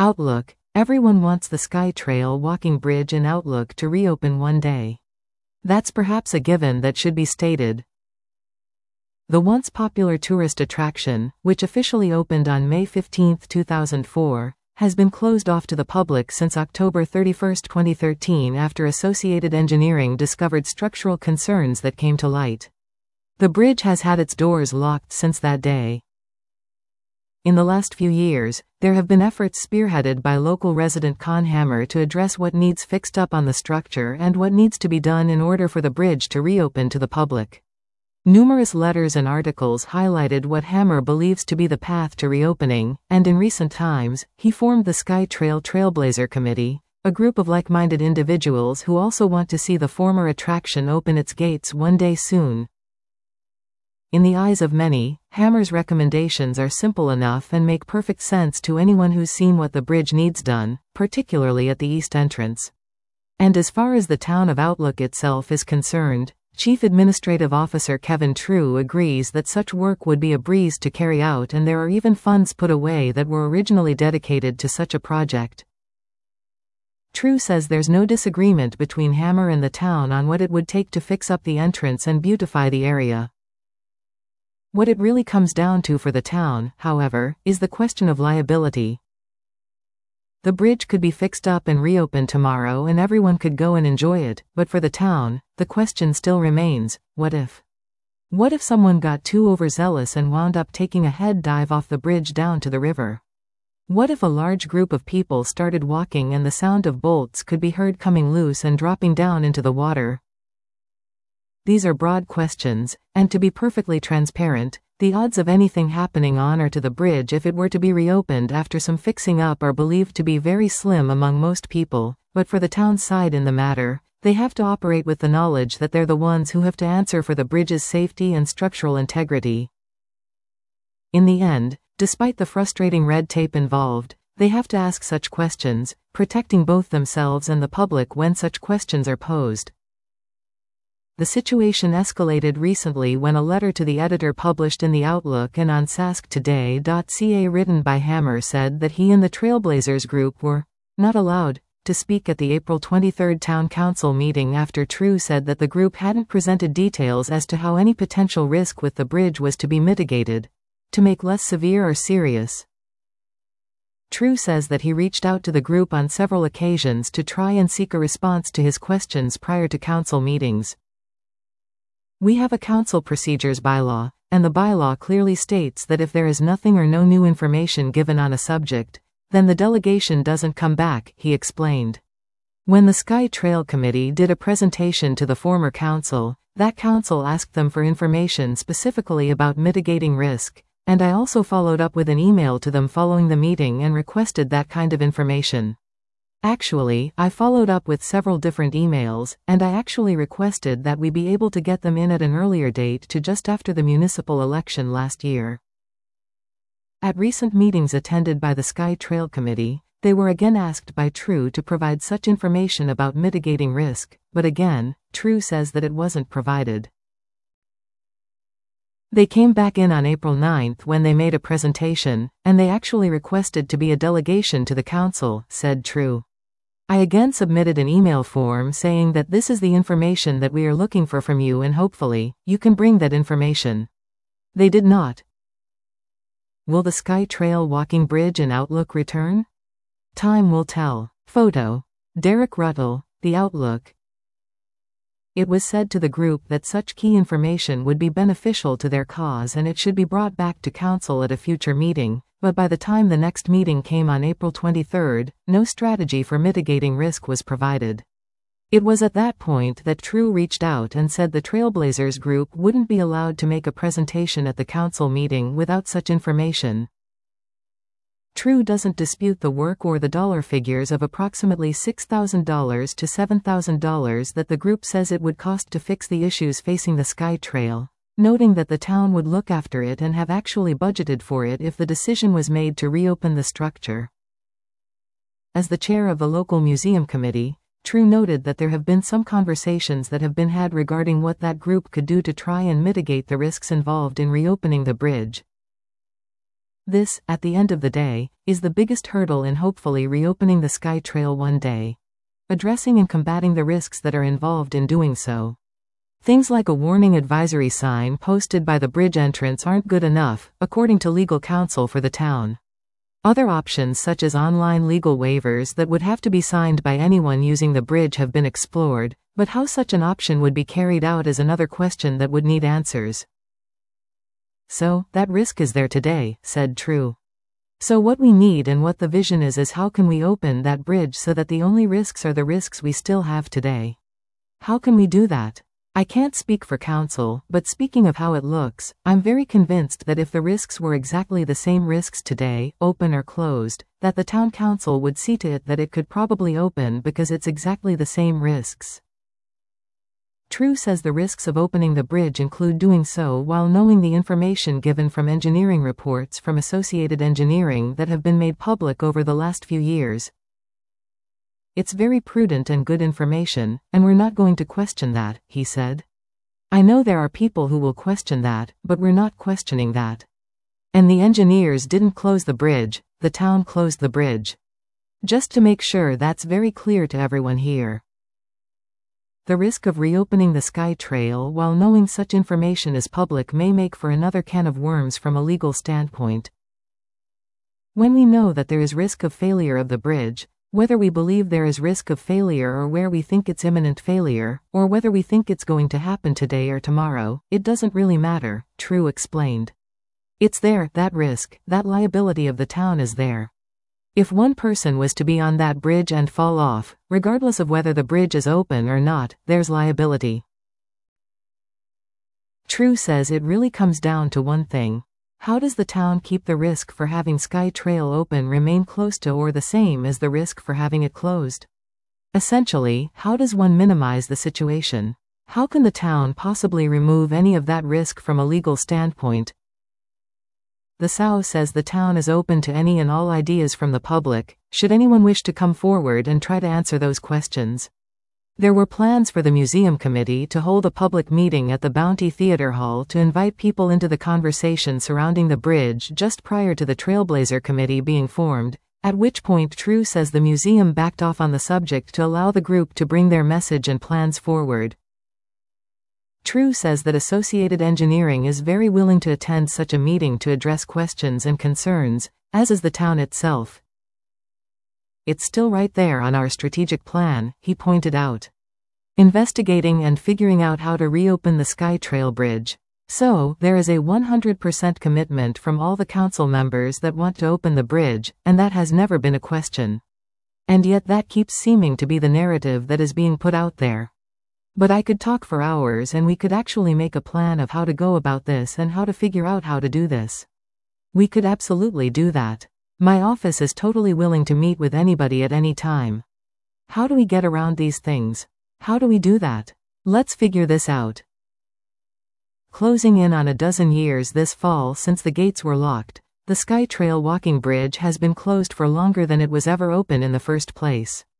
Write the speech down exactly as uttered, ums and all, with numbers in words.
Outlook. Everyone wants the SkyTrail walking bridge in Outlook to reopen one day. That's perhaps a given that should be stated. The once popular tourist attraction, which officially opened on May fifteenth two thousand four, has been closed off to the public since October thirty-first twenty thirteen after Associated Engineering discovered structural concerns that came to light. The bridge has had its doors locked since that day. In the last few years, there have been efforts spearheaded by local resident Con Hammer to address what needs fixed up on the structure and what needs to be done in order for the bridge to reopen to the public. Numerous letters and articles highlighted what Hammer believes to be the path to reopening, and in recent times, he formed the SkyTrail Trailblazer Committee, a group of like-minded individuals who also want to see the former attraction open its gates one day soon. In the eyes of many, Hammer's recommendations are simple enough and make perfect sense to anyone who's seen what the bridge needs done, particularly at the east entrance. And as far as the town of Outlook itself is concerned, Chief Administrative Officer Kevin True agrees that such work would be a breeze to carry out, and there are even funds put away that were originally dedicated to such a project. True says there's no disagreement between Hammer and the town on what it would take to fix up the entrance and beautify the area. What it really comes down to for the town, however, is the question of liability. The bridge could be fixed up and reopened tomorrow and everyone could go and enjoy it, but for the town, the question still remains, what if? What if someone got too overzealous and wound up taking a head dive off the bridge down to the river? What if a large group of people started walking and the sound of bolts could be heard coming loose and dropping down into the water? These are broad questions, and to be perfectly transparent, the odds of anything happening on or to the bridge if it were to be reopened after some fixing up are believed to be very slim among most people, but for the town's side in the matter, they have to operate with the knowledge that they're the ones who have to answer for the bridge's safety and structural integrity. In the end, despite the frustrating red tape involved, they have to ask such questions, protecting both themselves and the public when such questions are posed. The situation escalated recently when a letter to the editor published in the Outlook and on sask today dot c a written by Hammer said that he and the Trailblazers group were not allowed to speak at the April twenty-third Town Council meeting after True said that the group hadn't presented details as to how any potential risk with the bridge was to be mitigated, to make less severe or serious. True says that he reached out to the group on several occasions to try and seek a response to his questions prior to council meetings. We have a council procedures bylaw, and the bylaw clearly states that if there is nothing or no new information given on a subject, then the delegation doesn't come back, he explained. When the SkyTrail Committee did a presentation to the former council, that council asked them for information specifically about mitigating risk, and I also followed up with an email to them following the meeting and requested that kind of information. Actually, I followed up with several different emails, and I actually requested that we be able to get them in at an earlier date to just after the municipal election last year. At recent meetings attended by the SkyTrail Committee, they were again asked by True to provide such information about mitigating risk, but again, True says that it wasn't provided. They came back in on April ninth when they made a presentation, and they actually requested to be a delegation to the council, said True. I again submitted an email form saying that this is the information that we are looking for from you and hopefully, you can bring that information. They did not. Will the SkyTrail walking bridge in Outlook return? Time will tell. Photo. Derek Ruttall, The Outlook. It was said to the group that such key information would be beneficial to their cause and it should be brought back to council at a future meeting, but by the time the next meeting came on April twenty-third, no strategy for mitigating risk was provided. It was at that point that True reached out and said the Trailblazers group wouldn't be allowed to make a presentation at the council meeting without such information. True doesn't dispute the work or the dollar figures of approximately six thousand dollars to seven thousand dollars that the group says it would cost to fix the issues facing the SkyTrail, noting that the town would look after it and have actually budgeted for it if the decision was made to reopen the structure. As the chair of the local museum committee, True noted that there have been some conversations that have been had regarding what that group could do to try and mitigate the risks involved in reopening the bridge. This, at the end of the day, is the biggest hurdle in hopefully reopening the SkyTrail one day. Addressing and combating the risks that are involved in doing so. Things like a warning advisory sign posted by the bridge entrance aren't good enough, according to legal counsel for the town. Other options such as online legal waivers that would have to be signed by anyone using the bridge have been explored, but how such an option would be carried out is another question that would need answers. So, that risk is there today, said True. So what we need and what the vision is is how can we open that bridge so that the only risks are the risks we still have today. How can we do that? I can't speak for council, but speaking of how it looks, I'm very convinced that if the risks were exactly the same risks today, open or closed, that the town council would see to it that it could probably open because it's exactly the same risks. True says the risks of opening the bridge include doing so while knowing the information given from engineering reports from Associated Engineering that have been made public over the last few years. It's very prudent and good information, and we're not going to question that, he said. I know there are people who will question that, but we're not questioning that. And the engineers didn't close the bridge, the town closed the bridge. Just to make sure that's very clear to everyone here. The risk of reopening the SkyTrail while knowing such information is public may make for another can of worms from a legal standpoint. When we know that there is risk of failure of the bridge, whether we believe there is risk of failure or where we think it's imminent failure, or whether we think it's going to happen today or tomorrow, it doesn't really matter, True explained. It's there, that risk, that liability of the town is there. If one person was to be on that bridge and fall off, regardless of whether the bridge is open or not, there's liability. True says it really comes down to one thing. How does the town keep the risk for having SkyTrail open remain close to or the same as the risk for having it closed? Essentially, how does one minimize the situation? How can the town possibly remove any of that risk from a legal standpoint? The S A O says the town is open to any and all ideas from the public, should anyone wish to come forward and try to answer those questions. There were plans for the museum committee to hold a public meeting at the Bounty Theater Hall to invite people into the conversation surrounding the bridge just prior to the Trailblazer Committee being formed, at which point True says the museum backed off on the subject to allow the group to bring their message and plans forward. True says that Associated Engineering is very willing to attend such a meeting to address questions and concerns, as is the town itself. It's still right there on our strategic plan, he pointed out. Investigating and figuring out how to reopen the SkyTrail bridge. So, there is a one hundred percent commitment from all the council members that want to open the bridge, and that has never been a question. And yet that keeps seeming to be the narrative that is being put out there. But I could talk for hours and we could actually make a plan of how to go about this and how to figure out how to do this. We could absolutely do that. My office is totally willing to meet with anybody at any time. How do we get around these things? How do we do that? Let's figure this out. Closing in on a dozen years this fall since the gates were locked, the SkyTrail walking bridge has been closed for longer than it was ever open in the first place.